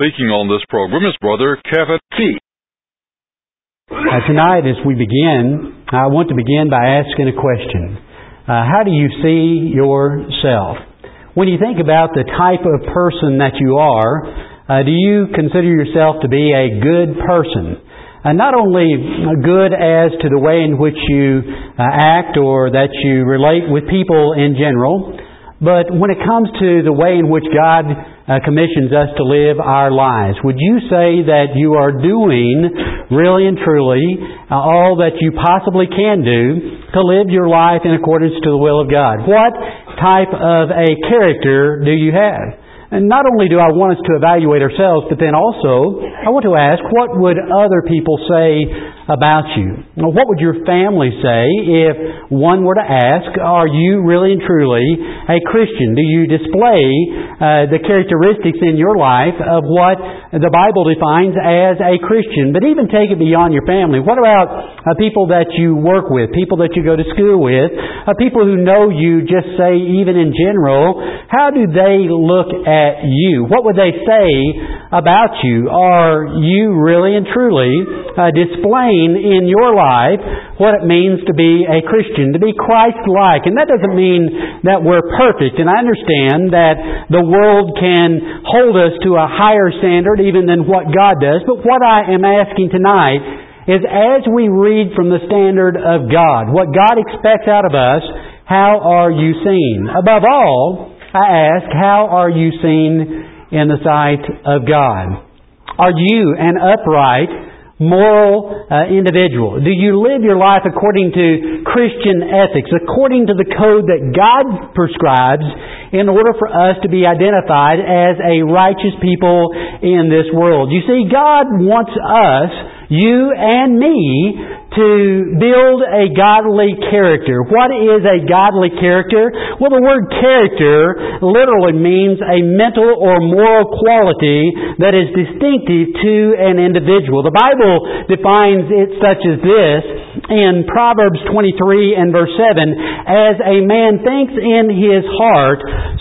Speaking on this program is Brother Kevin T. Tonight, as we begin, I want to begin by asking a question. How do you see yourself? When you think about the type of person that you are, do you consider yourself to be a good person? Not only good as to the way in which you act or that you relate with people in general, but when it comes to the way in which God commissions us to live our lives, would you say that you are doing really and truly all that you possibly can do to live your life in accordance to the will of God? What type of a character do you have? And not only do I want us to evaluate ourselves, but then also I want to ask, what would other people say about you? What would your family say if one were to ask, are you really and truly a Christian? Do you display the characteristics in your life of what the Bible defines as a Christian? But even take it beyond your family. What about people that you work with, people that you go to school with, people who know you, just say even in general? How do they look at you? What would they say about you? Are you really and truly displaying in your life what it means to be a Christian, to be Christ-like? And that doesn't mean that we're perfect. And I understand that the world can hold us to a higher standard even than what God does. But what I am asking tonight is, as we read from the standard of God, what God expects out of us, how are you seen? Above all, I ask, how are you seen in the sight of God? Are you an upright, moral individual? Do you live your life according to Christian ethics, according to the code that God prescribes in order for us to be identified as a righteous people in this world? You see, God wants us, you and me, to build a godly character. What is a godly character? Well, the word character literally means a mental or moral quality that is distinctive to an individual. The Bible defines it such as this in Proverbs 23 and verse 7, as a man thinks in his heart,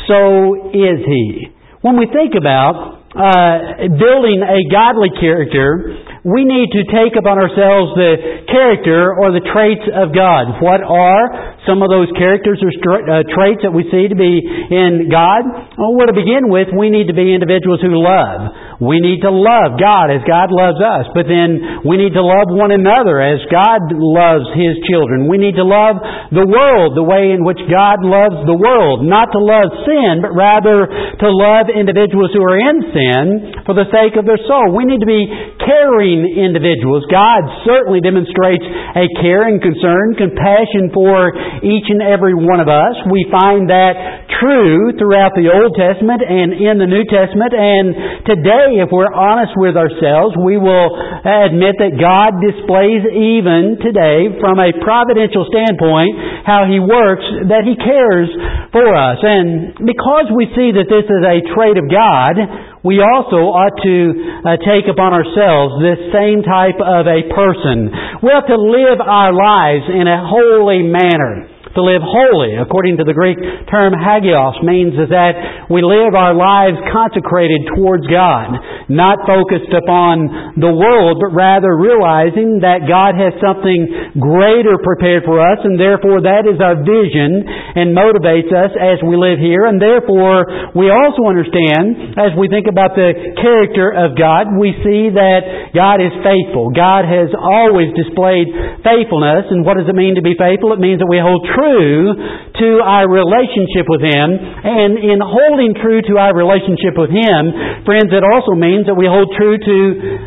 so is he. When we think about building a godly character, we need to take upon ourselves the character or the traits of God. What are some of those characters or traits that we see to be in God? Well, to begin with, we need to be individuals who love. We need to love God as God loves us. But then we need to love one another as God loves His children. We need to love the world the way in which God loves the world. Not to love sin, but rather to love individuals who are in sin for the sake of their soul. We need to be caring individuals. God certainly demonstrates a care and concern, compassion for each and every one of us. We find that true throughout the Old Testament and in the New Testament. And today, if we're honest with ourselves, we will admit that God displays even today, from a providential standpoint, how He works, that He cares for us. And because we see that this is a trait of God, we also ought to take upon ourselves this same type of a person. We have to live our lives in a holy manner. To live holy, according to the Greek term hagios, means that we live our lives consecrated towards God, not focused upon the world, but rather realizing that God has something greater prepared for us, and therefore that is our vision and motivates us as we live here. And therefore we also understand, as we think about the character of God, we see that God is faithful. God has always displayed faithfulness. And what does it mean to be faithful? It means that we hold true to our relationship with Him. And in holding true to our relationship with Him, friends, it also means that we hold true to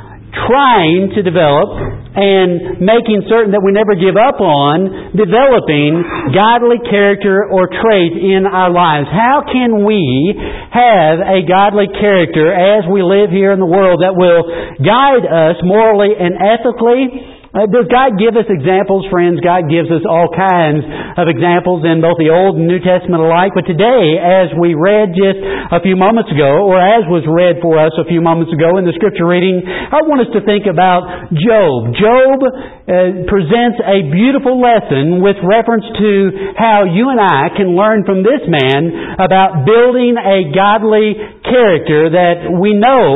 trying to develop and making certain that we never give up on developing godly character or trait in our lives. How can we have a godly character as we live here in the world that will guide us morally and ethically? Does God give us examples? Friends, God gives us all kinds of examples in both the Old and New Testament alike. But today, as we read just a few moments ago, or as was read for us a few moments ago in the Scripture reading, I want us to think about Job. Job presents a beautiful lesson with reference to how you and I can learn from this man about building a godly character that we know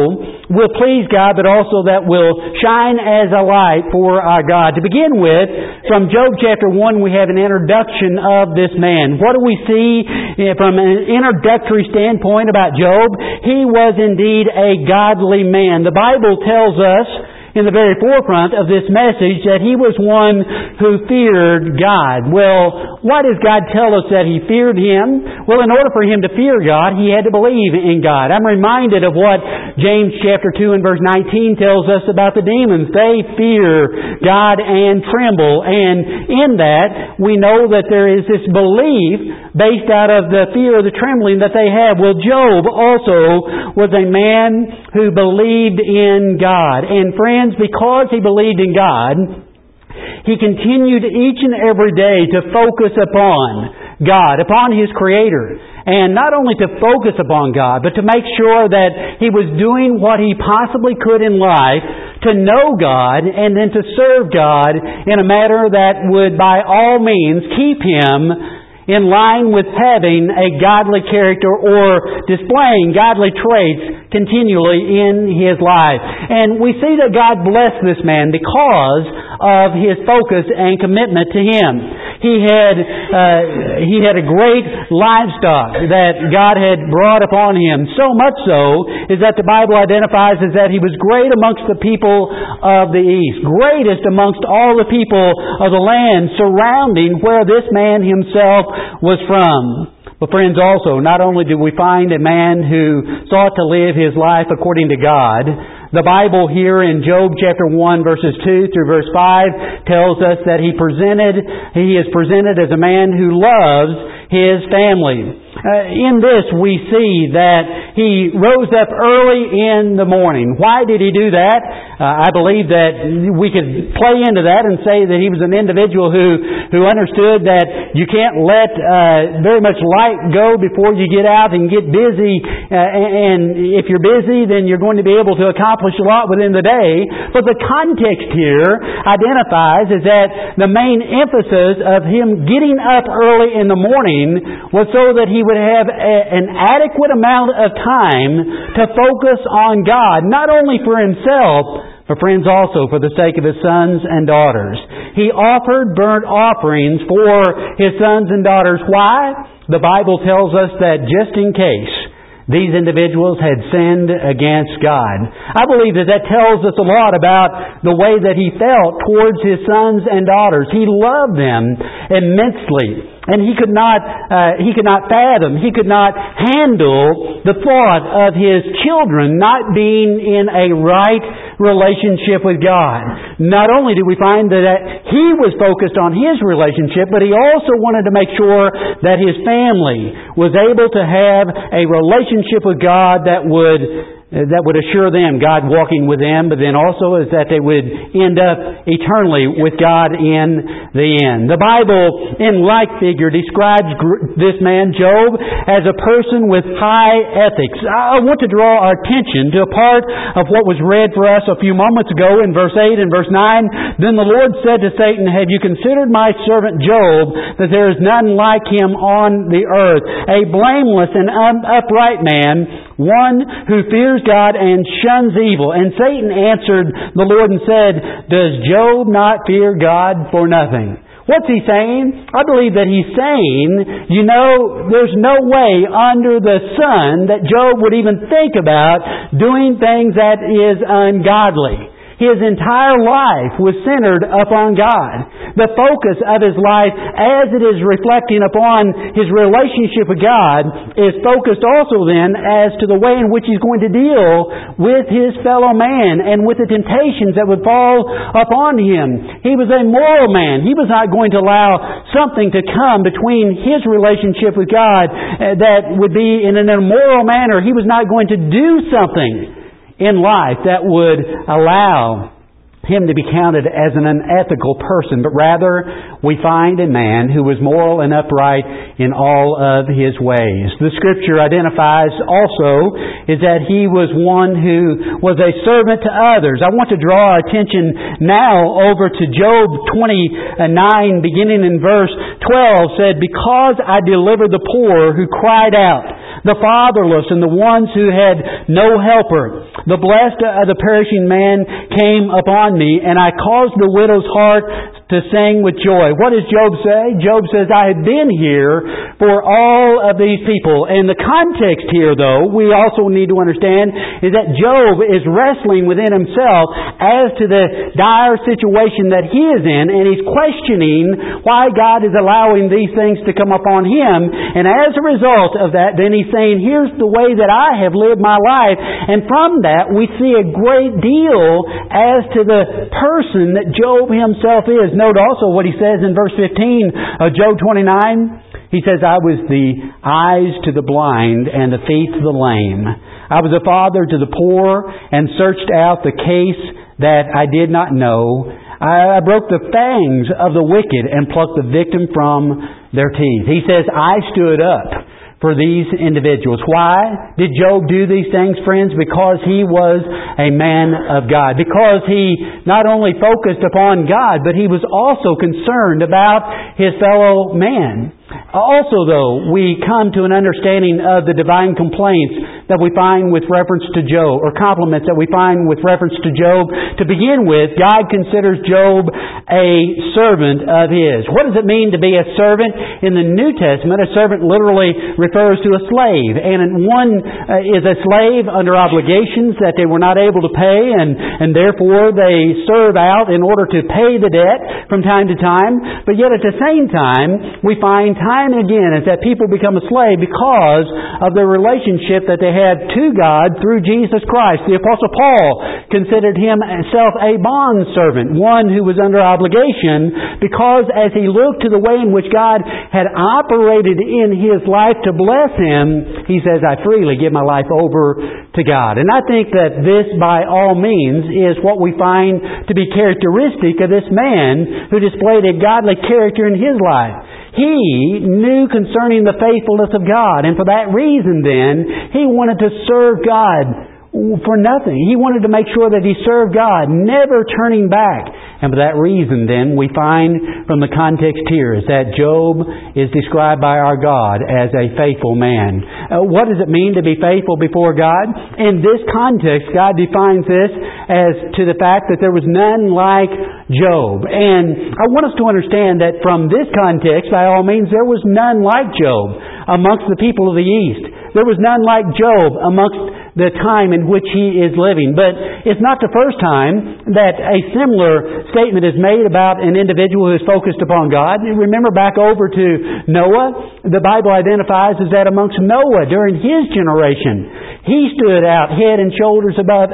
will please God, but also that will shine as a light for our God. To begin with, from Job chapter 1, we have an introduction of this man. What do we see from an introductory standpoint about Job? He was indeed a godly man. The Bible tells us in the very forefront of this message that he was one who feared God. Well, why does God tell us that he feared Him? Well, in order for him to fear God, he had to believe in God. I'm reminded of what James chapter 2 and verse 19 tells us about the demons. They fear God and tremble. And in that, we know that there is this belief based out of the fear of the trembling that they have. Well, Job also was a man who believed in God. And friends, because he believed in God, he continued each and every day to focus upon God, upon His Creator. And not only to focus upon God, but to make sure that he was doing what he possibly could in life to know God and then to serve God in a manner that would by all means keep him in line with having a godly character or displaying godly traits continually in his life. And we see that God blessed this man because of his focus and commitment to Him. He had a great livestock that God had brought upon him. So much so is that the Bible identifies as that he was great amongst the people of the east, greatest amongst all the people of the land surrounding where this man himself was from. But friends, also, not only do we find a man who sought to live his life according to God, the Bible here in Job chapter 1 verses 2 through verse 5 tells us that he is presented as a man who loves his family. In this we see that he rose up early in the morning. Why did he do that? I believe that we could play into that and say that he was an individual who understood that you can't let very much light go before you get out and get busy. And if you're busy, then you're going to be able to accomplish a lot within the day. But the context here identifies is that the main emphasis of him getting up early in the morning was so that he would have an adequate amount of time to focus on God, not only for himself, but friends also for the sake of his sons and daughters. He offered burnt offerings for his sons and daughters. Why? The Bible tells us that just in case these individuals had sinned against God. I believe that tells us a lot about the way that he felt towards his sons and daughters. He loved them immensely. And he could not fathom, he could not handle the thought of his children not being in a right relationship with God. Not only do we find that he was focused on his relationship, but he also wanted to make sure that his family was able to have a relationship with God that would assure them God walking with them, but then also is that they would end up eternally with God in the end. The Bible, in like figure, describes this man, Job, as a person with high ethics. I want to draw our attention to a part of what was read for us a few moments ago in verse 8 and verse 9. Then the Lord said to Satan, "Have you considered my servant Job, that there is none like him on the earth, a blameless and upright man, one who fears God and shuns evil?" And Satan answered the Lord and said, "Does Job not fear God for nothing?" What's he saying? I believe that he's saying, there's no way under the sun that Job would even think about doing things that is ungodly. His entire life was centered upon God. The focus of his life, as it is reflecting upon his relationship with God, is focused also then as to the way in which he's going to deal with his fellow man and with the temptations that would fall upon him. He was a moral man. He was not going to allow something to come between his relationship with God that would be in an immoral manner. He was not going to do something in life that would allow him to be counted as an unethical person, but rather we find a man who was moral and upright in all of his ways. The Scripture identifies also is that he was one who was a servant to others. I want to draw our attention now over to Job 29, beginning in verse 12, said, "Because I delivered the poor who cried out, the fatherless, and the ones who had no helper. The blessed of the perishing man came upon me, and I caused the widow's heart to sing with joy. What does Job say? Job says, I have been here for all of these people. And the context here, though, we also need to understand is that Job is wrestling within himself as to the dire situation that he is in, and he's questioning why God is allowing these things to come upon him. And as a result of that, then he's saying, here's the way that I have lived my life. And from that, we see a great deal as to the person that Job himself is. Note also what he says in verse 15 of Job 29. He says, I was the eyes to the blind and the feet to the lame. I was a father to the poor and searched out the case that I did not know. I broke the fangs of the wicked and plucked the victim from their teeth. He says, I stood up for these individuals. Why did Job do these things, friends? Because he was a man of God. Because he not only focused upon God, but he was also concerned about his fellow man. Also, though, we come to an understanding of the divine complaints that we find with reference to Job, or compliments that we find with reference to Job. To begin with, God considers Job a servant of His. What does it mean to be a servant? In the New Testament, a servant literally refers to a slave. And one is a slave under obligations that they were not able to pay, and therefore they serve out in order to pay the debt from time to time. But yet at the same time, we find time and again is that people become a slave because of the relationship that they had to God through Jesus Christ. The Apostle Paul considered himself a bondservant, one who was under obligation, because as he looked to the way in which God had operated in his life to bless him, he says, I freely give my life over to God. And I think that this, by all means, is what we find to be characteristic of this man who displayed a godly character in his life. He knew concerning the faithfulness of God, and for that reason then, he wanted to serve God for nothing. He wanted to make sure that he served God, never turning back. And for that reason then, we find from the context here is that Job is described by our God as a faithful man. What does it mean to be faithful before God? In this context, God defines this as to the fact that there was none like Job. And I want us to understand that from this context, by all means, there was none like Job amongst the people of the East. There was none like Job amongst the time in which he is living. But it's not the first time that a similar statement is made about an individual who is focused upon God. Remember back over to Noah. The Bible identifies as that amongst Noah during his generation, he stood out head and shoulders above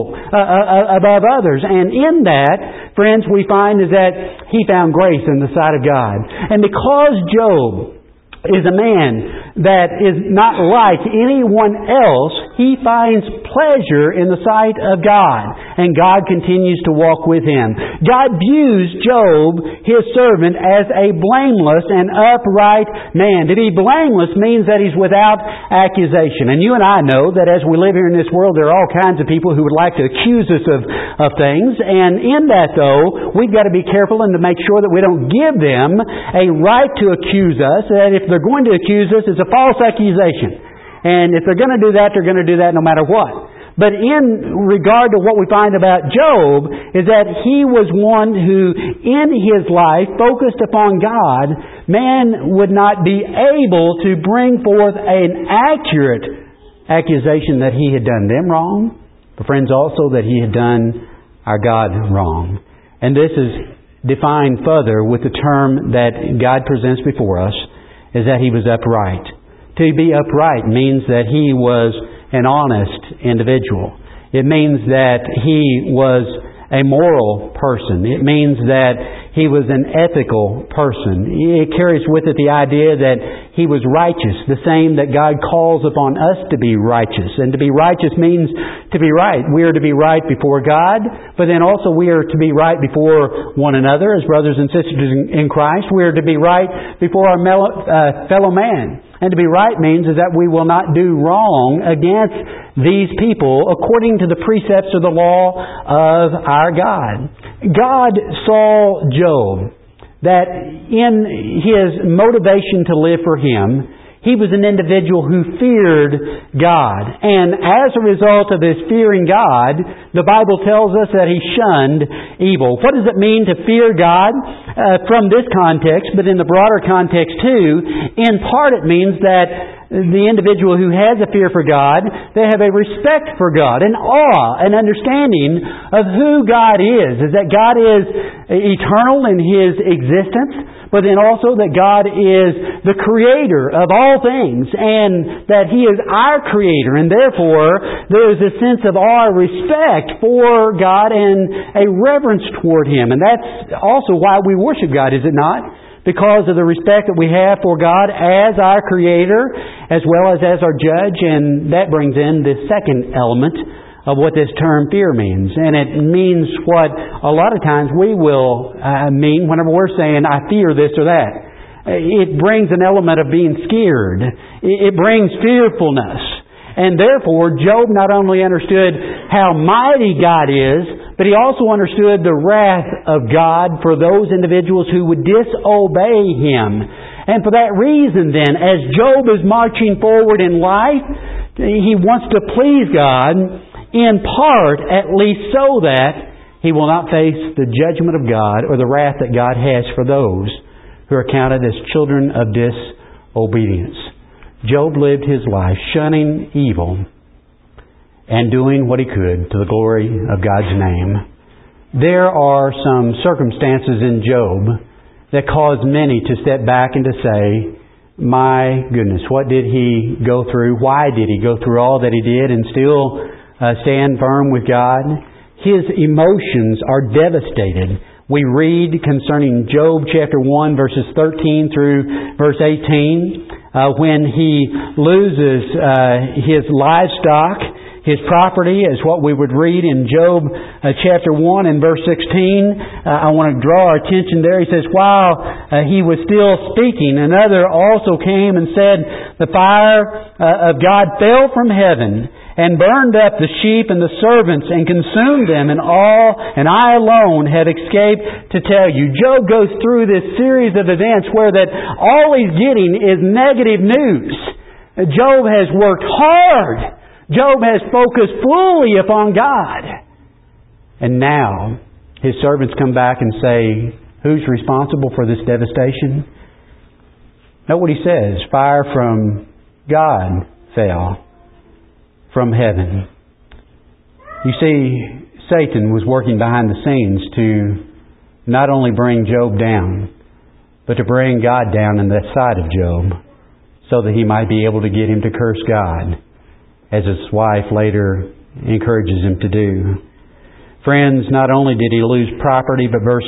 above others. And in that, friends, we find is that he found grace in the sight of God. And because Job is a man that is not like anyone else, he finds pleasure in the sight of God, and God continues to walk with him. God views Job, his servant, as a blameless and upright man. To be blameless means that he's without accusation. And you and I know that as we live here in this world, there are all kinds of people who would like to accuse us of things. And in that, though, we've got to be careful and to make sure that we don't give them a right to accuse us, that if they're going to accuse us, it's a false accusation. And if they're going to do that, they're going to do that no matter what. But in regard to what we find about Job, is that he was one who, in his life, focused upon God. Man would not be able to bring forth an accurate accusation that he had done them wrong, but friends, also that he had done our God wrong. And this is defined further with the term that God presents before us, is that he was upright. To be upright means that he was an honest individual. It means that he was a moral person. It means that he was an ethical person. It carries with it the idea that he was righteous, the same that God calls upon us to be righteous. And to be righteous means to be right. We are to be right before God, but then also we are to be right before one another as brothers and sisters in Christ. We are to be right before our fellow man. And to be right means is that we will not do wrong against these people according to the precepts of the law of our God. God saw Job that in his motivation to live for Him, He was an individual who feared God. And as a result of his fearing God, the Bible tells us that he shunned evil. What does it mean to fear God? From this context, but in the broader context too, in part it means that the individual who has a fear for God, they have a respect for God, an awe, an understanding of who God is that God is eternal in His existence, but then also that God is the Creator of all things, and that He is our Creator, and therefore there is a sense of awe, respect for God, and a reverence toward Him. And that's also why we worship God, is it not? Because of the respect that we have for God as our Creator, as well as our Judge. And that brings in the second element of what this term fear means. And it means what a lot of times we will mean whenever we're saying, I fear this or that. It brings an element of being scared. It brings fearfulness. And therefore, Job not only understood how mighty God is, but he also understood the wrath of God for those individuals who would disobey Him. And for that reason then, as Job is marching forward in life, he wants to please God, in part at least so that he will not face the judgment of God or the wrath that God has for those who are counted as children of disobedience. Job lived his life shunning evil and doing what he could to the glory of God's name. There are some circumstances in Job that cause many to step back and to say, my goodness, what did he go through? Why did he go through all that he did and still stand firm with God? His emotions are devastated. We read concerning Job chapter 1 verses 13 through verse 18 when he loses his livestock, his property, is what we would read in Job chapter 1 and verse 16. I want to draw our attention there. He says, while he was still speaking, another also came and said, the fire of God fell from heaven and burned up the sheep and the servants and consumed them, and I alone have escaped to tell you. Job goes through this series of events where that all he's getting is negative news. Job has worked hard. Job has focused fully upon God. And now his servants come back and say, who's responsible for this devastation? Note what he says. Fire from God fell from heaven. You see, Satan was working behind the scenes to not only bring Job down, but to bring God down in the sight of Job, so that he might be able to get him to curse God, as his wife later encourages him to do. Friends, not only did he lose property, but verse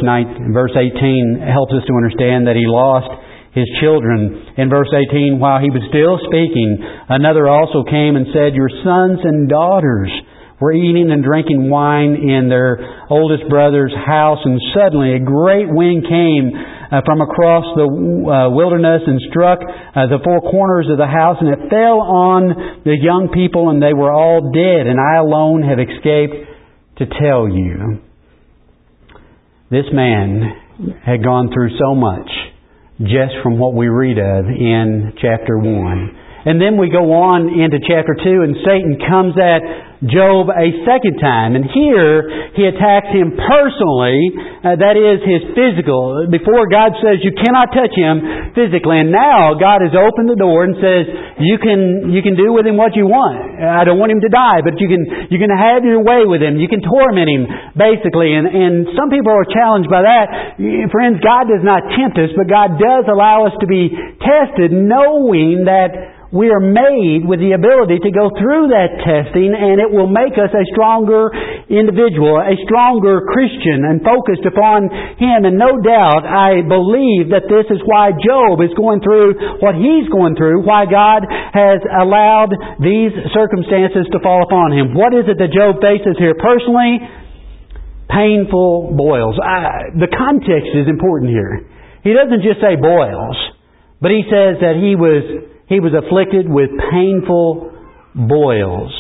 18 helps us to understand that he lost his children. In verse 18, while he was still speaking, another also came and said, your sons and daughters were eating and drinking wine in their oldest brother's house, and suddenly a great wind came from across the wilderness and struck the four corners of the house, and it fell on the young people, and they were all dead, and I alone have escaped to tell you. This man had gone through so much just from what we read of in chapter 1. And then we go on into chapter 2, and Satan comes at Job a second time. And here he attacks him personally, that is his physical. Before, God says you cannot touch him physically. And now God has opened the door and says you can do with him what you want. I don't want him to die, but you can have your way with him. You can torment him, basically. And some people are challenged by that. Friends, God does not tempt us, but God does allow us to be tested, knowing that we are made with the ability to go through that testing, and it will make us a stronger individual, a stronger Christian, and focused upon Him. And no doubt, I believe that this is why Job is going through what he's going through, why God has allowed these circumstances to fall upon him. What is it that Job faces here personally? Painful boils. The context is important here. He doesn't just say boils, but he says that he was afflicted with painful boils.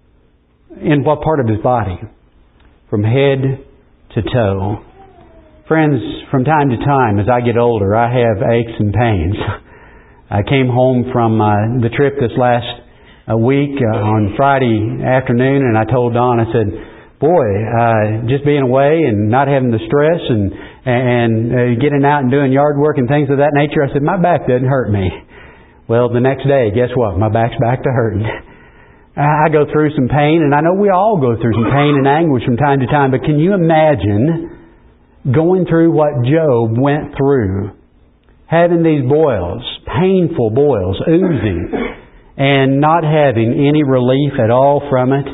In what part of his body? From head to toe. Friends, from time to time, as I get older, I have aches and pains. I came home from the trip this last week on Friday afternoon, and I told Don, I said, boy, just being away and not having the stress and getting out and doing yard work and things of that nature, I said, my back doesn't hurt me. Well, the next day, guess what? My back's back to hurting. I go through some pain, and I know we all go through some pain and anguish from time to time, but can you imagine going through what Job went through? Having these boils, painful boils, oozing, and not having any relief at all from it.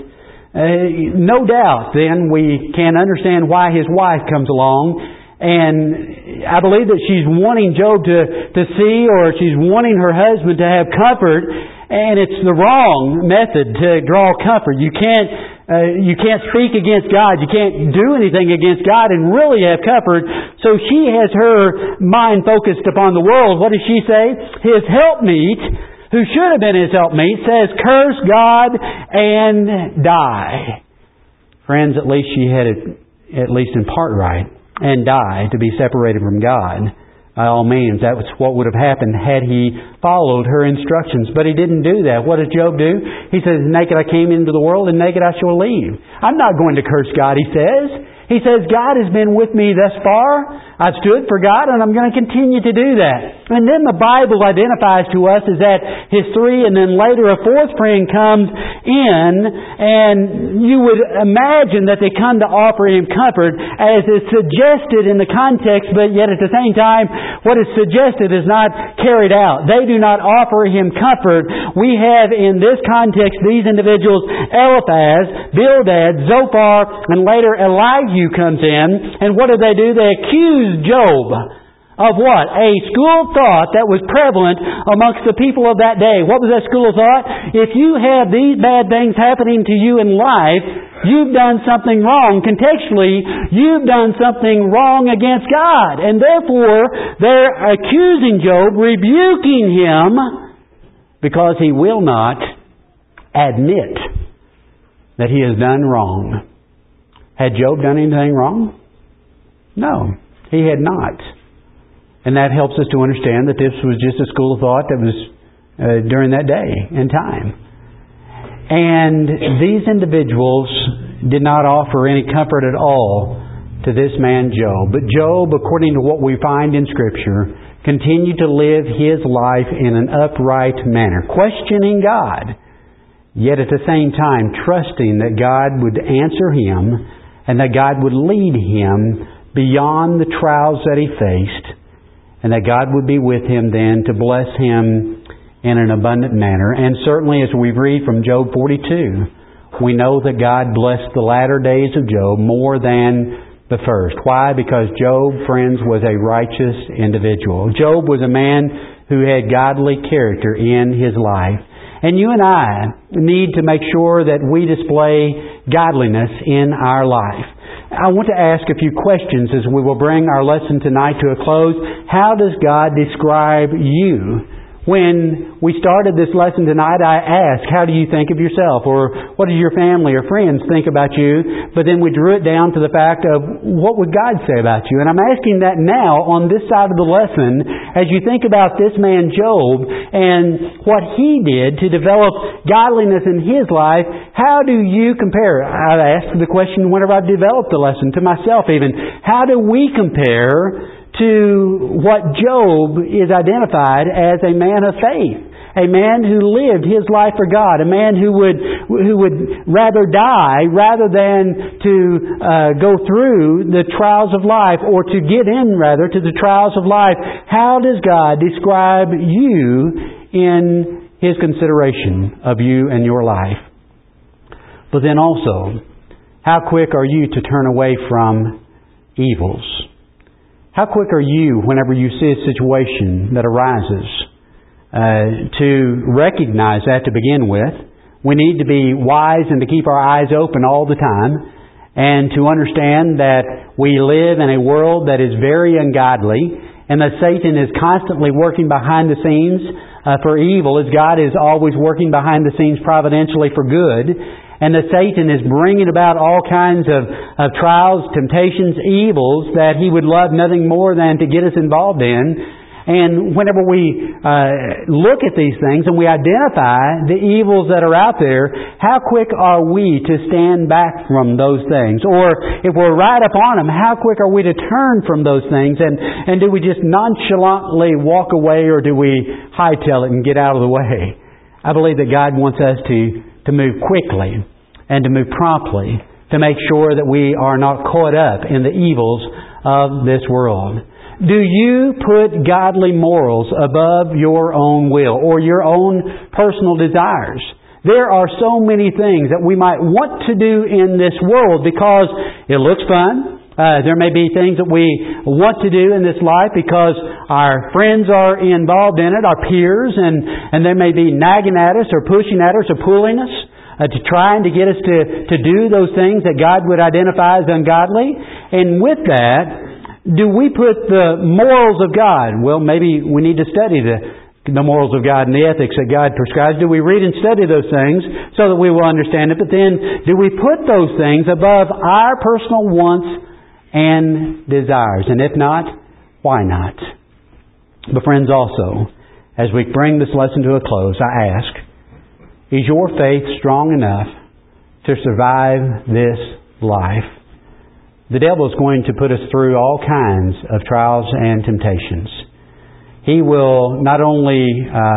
No doubt, then, we can understand why his wife comes along, and I believe that she's wanting Job to see, or she's wanting her husband to have comfort, and it's the wrong method to draw comfort. You can't speak against God. You can't do anything against God and really have comfort. So she has her mind focused upon the world. What does she say? His helpmeet, who should have been his helpmeet, says, curse God and die. Friends, at least she had it, at least in part right, and die, to be separated from God. By all means, that was what would have happened had he followed her instructions. But he didn't do that. What does Job do? He says, naked I came into the world, and naked I shall leave. I'm not going to curse God, he says. He says, God has been with me thus far. I've stood for God, and I'm going to continue to do that. And then the Bible identifies to us as that his three, and then later a fourth friend comes in, and you would imagine that they come to offer him comfort, as is suggested in the context, but yet at the same time, what is suggested is not carried out. They do not offer him comfort. We have in this context these individuals, Eliphaz, Bildad, Zophar, and later Elihu comes in, and what do? They accuse Job of what? A school of thought that was prevalent amongst the people of that day. What was that school of thought? If you have these bad things happening to you in life, you've done something wrong. Contextually, you've done something wrong against God. And therefore, they're accusing Job, rebuking him, because he will not admit that he has done wrong. Had Job done anything wrong? No, he had not. And that helps us to understand that this was just a school of thought that was during that day and time. And these individuals did not offer any comfort at all to this man Job. But Job, according to what we find in Scripture, continued to live his life in an upright manner, questioning God, yet at the same time trusting that God would answer him and that God would lead him beyond the trials that he faced, and that God would be with him then to bless him in an abundant manner. And certainly as we read from Job 42, we know that God blessed the latter days of Job more than the first. Why? Because Job, friends, was a righteous individual. Job was a man who had godly character in his life. And you and I need to make sure that we display godliness in our life. I want to ask a few questions as we will bring our lesson tonight to a close. How does God describe you? When we started this lesson tonight, I asked, how do you think of yourself? Or what do your family or friends think about you? But then we drew it down to the fact of, what would God say about you? And I'm asking that now on this side of the lesson, as you think about this man Job and what he did to develop godliness in his life, how do you compare? I've asked the question whenever I developed the lesson, to myself even. How do we compare to what Job is identified as a man of faith? A man who lived his life for God. A man who would rather die rather than to go through the trials of life, or to give in rather to the trials of life. How does God describe you in His consideration of you and your life? But then also, how quick are you to turn away from evils? How quick are you, whenever you see a situation that arises, to recognize that to begin with? We need to be wise and to keep our eyes open all the time, and to understand that we live in a world that is very ungodly, and that Satan is constantly working behind the scenes for evil, as God is always working behind the scenes providentially for good. And that Satan is bringing about all kinds of trials, temptations, evils that he would love nothing more than to get us involved in. And whenever we look at these things and we identify the evils that are out there, how quick are we to stand back from those things? Or if we're right upon them, how quick are we to turn from those things? And do we just nonchalantly walk away, or do we hightail it and get out of the way? I believe that God wants us to move quickly and to move promptly to make sure that we are not caught up in the evils of this world. Do you put godly morals above your own will or your own personal desires? There are so many things that we might want to do in this world because it looks fun. There may be things that we want to do in this life because our friends are involved in it, our peers, and they may be nagging at us or pushing at us or pulling us to trying to get us to do those things that God would identify as ungodly. And with that, do we put the morals of God? Well, maybe we need to study the morals of God and the ethics that God prescribes. Do we read and study those things so that we will understand it? But then, do we put those things above our personal wants and desires? And if not, why not? But friends, also, as we bring this lesson to a close, I ask, is your faith strong enough to survive this life? The devil is going to put us through all kinds of trials and temptations. He will not only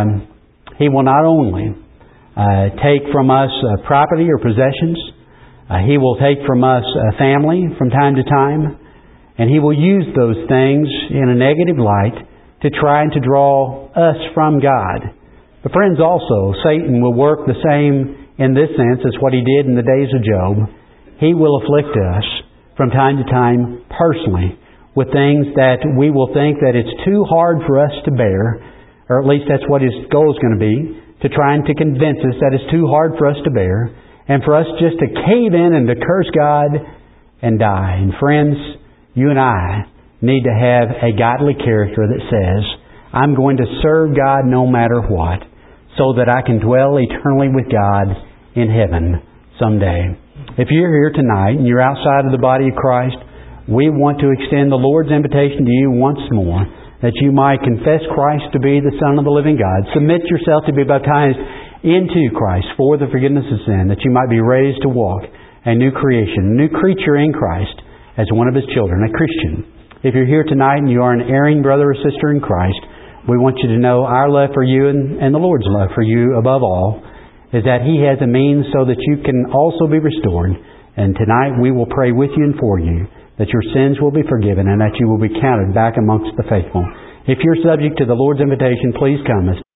take from us property or possessions. He will take from us family from time to time, and he will use those things in a negative light to try and to draw us from God. But friends, also, Satan will work the same in this sense as what he did in the days of Job. He will afflict us from time to time personally with things that we will think that it's too hard for us to bear, or at least that's what his goal is going to be, to try and to convince us that it's too hard for us to bear, and for us just to cave in and to curse God and die. And friends, you and I need to have a godly character that says, I'm going to serve God no matter what, so that I can dwell eternally with God in heaven someday. If you're here tonight and you're outside of the body of Christ, we want to extend the Lord's invitation to you once more, that you might confess Christ to be the Son of the living God, submit yourself to be baptized into Christ for the forgiveness of sin, that you might be raised to walk a new creation, a new creature in Christ as one of His children, a Christian. If you're here tonight and you are an erring brother or sister in Christ, we want you to know our love for you and the Lord's love for you above all is that He has a means so that you can also be restored. And tonight we will pray with you and for you that your sins will be forgiven and that you will be counted back amongst the faithful. If you're subject to the Lord's invitation, please come.